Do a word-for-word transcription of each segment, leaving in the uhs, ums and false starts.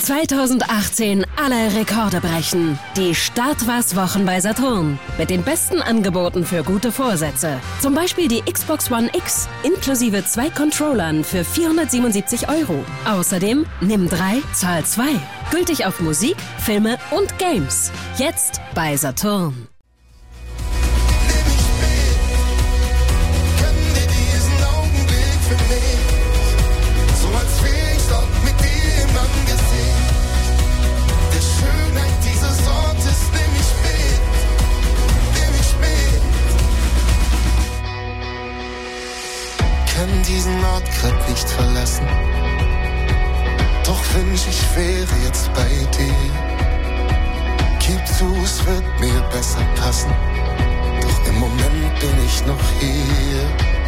zweitausendachtzehn alle Rekorde brechen. Die Start-was-Wochen bei Saturn. Mit den besten Angeboten für gute Vorsätze. Zum Beispiel die Xbox One X inklusive zwei Controllern für vierhundertsiebenundsiebzig Euro. Außerdem nimm drei, zahl zwei. Gültig auf Musik, Filme und Games. Jetzt bei Saturn. Diesen Ort grad nicht verlassen. Doch wünsch ich wäre jetzt bei dir. Gib zu, es wird mir besser passen. Doch im Moment bin ich noch hier.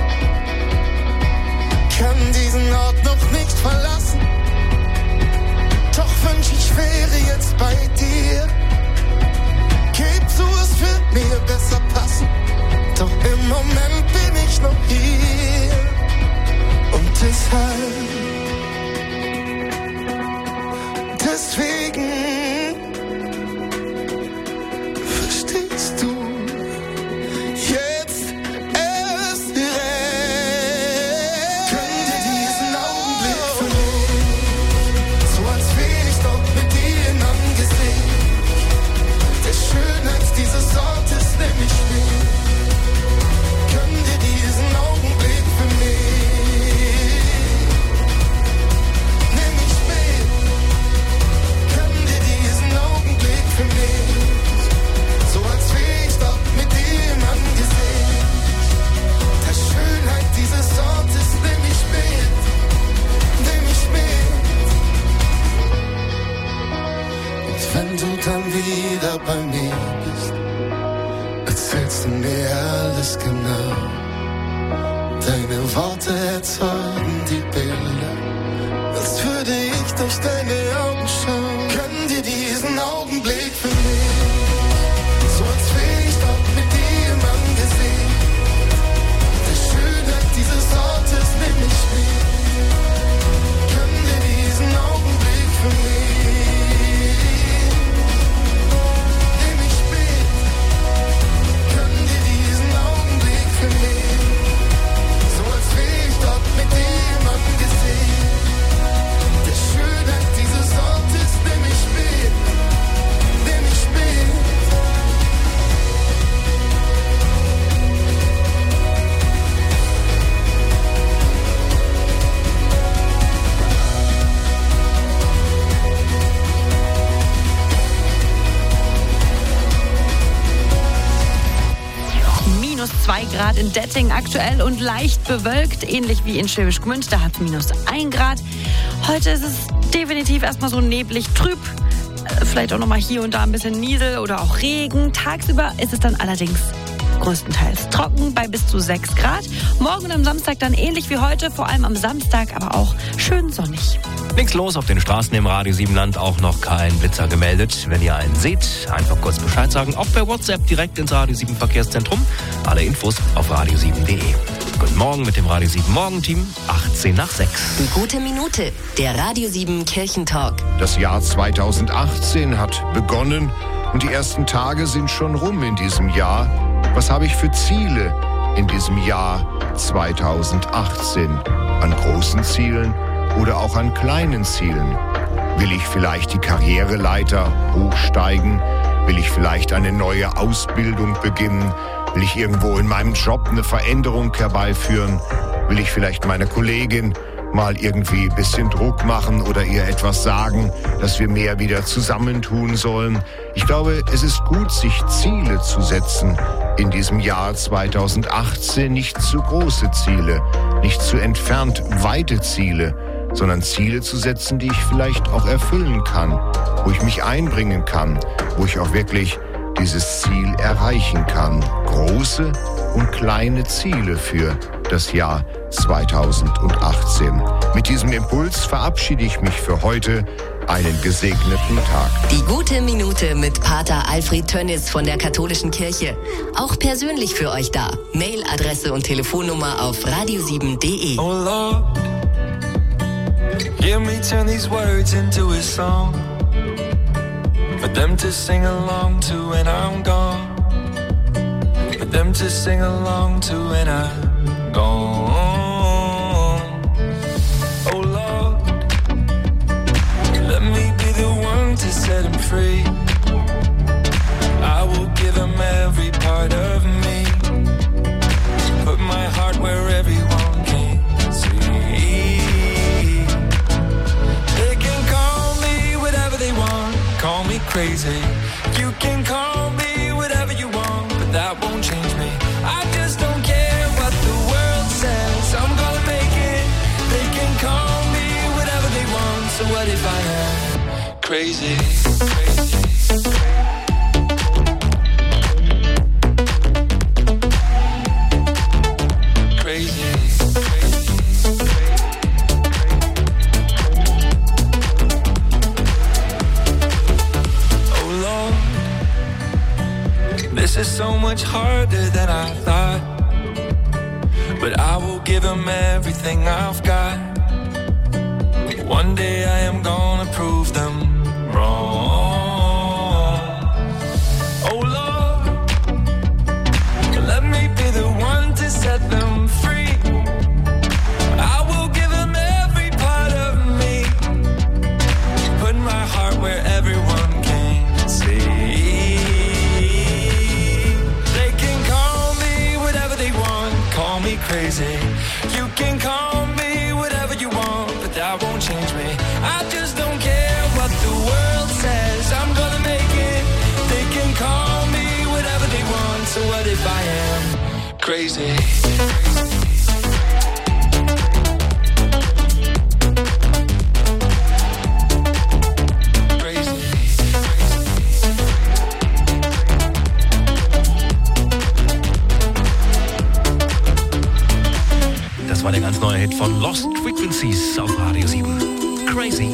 Kann diesen Ort noch nicht verlassen. Doch wünsch ich wäre jetzt bei dir. Gib zu, es wird mir besser passen. Doch im Moment bin ich noch hier. Und deshalb, deswegen, verstehst du, jetzt erst recht. Gönn dir diesen Augenblick für mich, so als wäre ich dort mit dir im Angesicht. Der Schönheit dieses Ortes nimm ich mit. Gönn dir diesen Augenblick für mich. Dann wieder bei mir bist, erzählst du mir alles genau. Deine Worte erzeugen die Bilder, als würde ich durch deine Augen schauen. Gönn dir diesen Augenblick für mich, so als wäre ich dort mit dir im Angesicht. Der Schönheit dieses Ortes nimm ich mit. Gönn dir diesen Augenblick für mich. zwei Grad in Detting aktuell und leicht bewölkt, ähnlich wie in Schwäbisch Gmünd, da hat es minus ein Grad. Heute ist es definitiv erstmal so neblig, trüb, vielleicht auch nochmal hier und da ein bisschen Niesel oder auch Regen. Tagsüber ist es dann allerdings größtenteils trocken bei bis zu sechs Grad. Morgen und am Samstag dann ähnlich wie heute, vor allem am Samstag, aber auch schön sonnig. Nichts los auf den Straßen im Radio Siebenland, auch noch kein Blitzer gemeldet. Wenn ihr einen seht, einfach kurz Bescheid sagen, auch per WhatsApp direkt ins Radio sieben Verkehrszentrum. Alle Infos auf radio sieben punkt de. Guten Morgen mit dem Radio sieben Morgenteam, achtzehn nach sechs. Die gute Minute, der Radio sieben Kirchentalk. Das Jahr zweitausendachtzehn hat begonnen und die ersten Tage sind schon rum in diesem Jahr. Was habe ich für Ziele in diesem Jahr zweitausendachtzehn? An großen Zielen oder auch an kleinen Zielen? Will ich vielleicht die Karriereleiter hochsteigen? Will ich vielleicht eine neue Ausbildung beginnen? Will ich irgendwo in meinem Job eine Veränderung herbeiführen? Will ich vielleicht meiner Kollegin mal irgendwie ein bisschen Druck machen oder ihr etwas sagen, dass wir mehr wieder zusammentun sollen? Ich glaube, es ist gut, sich Ziele zu setzen in diesem Jahr zweitausendachtzehn. Nicht zu große Ziele, nicht zu entfernt weite Ziele, sondern Ziele zu setzen, die ich vielleicht auch erfüllen kann, wo ich mich einbringen kann, wo ich auch wirklich dieses Ziel erreichen kann. Große und kleine Ziele für das Jahr zweitausendachtzehn. Mit diesem Impuls verabschiede ich mich für heute. Einen gesegneten Tag. Die gute Minute mit Pater Alfred Tönnis von der Katholischen Kirche. Auch persönlich für euch da. Mailadresse und Telefonnummer auf radio sieben punkt de. Oh Lord, Hear me turn these words into a song for them to sing along to when I'm gone. For them to sing along to when I'm gone. Oh Lord, let me be the one to set him free. I will give him every part of me. Put my heart where everyone can see. They can call me whatever they want. Call me crazy. You can call me whatever you want, but that won't change me. I just don't care what the world says. I'm gonna make it. They can call me whatever they want. So what if I am crazy? Crazy. This is so much harder than I thought, but I will give him everything I've got. One day I am gonna prove them wrong. Oh Lord, let me be the one to set them free. I will give him every part of me. Put my heart where everyone can see. Call me crazy. You can call me whatever you want, but that won't change me. I just don't care what the world says. I'm gonna make it. They can call me whatever they want. So what if I am crazy? Das war der ganz neue Hit von Lost Frequencies auf Radio sieben. Crazy.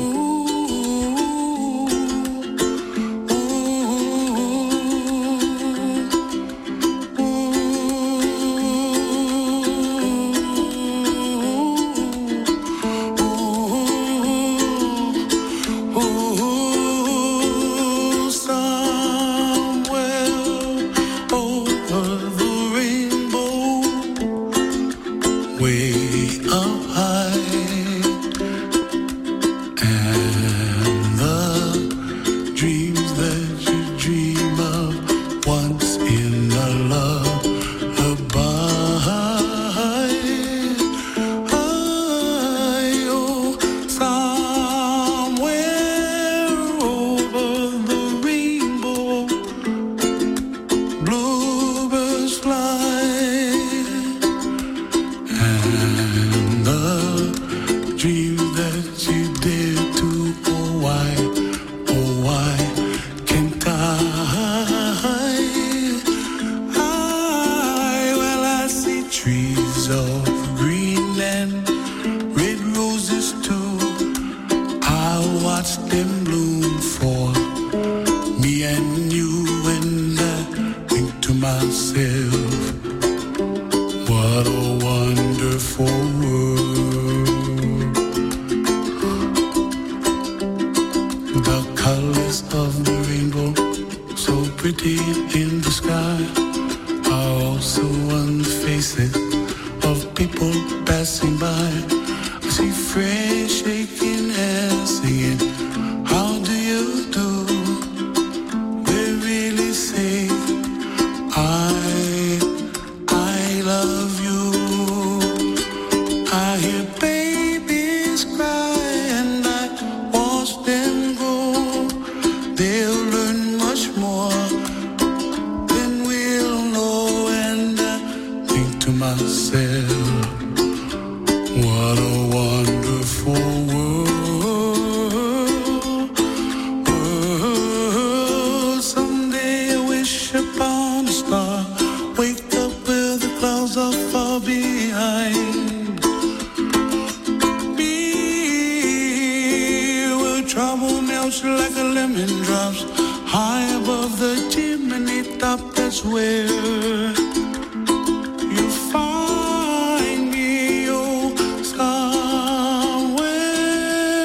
Find me, oh, somewhere.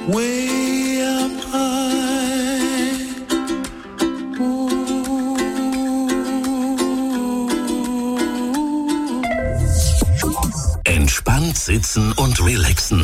way up high. Ooh. Entspannt sitzen und relaxen.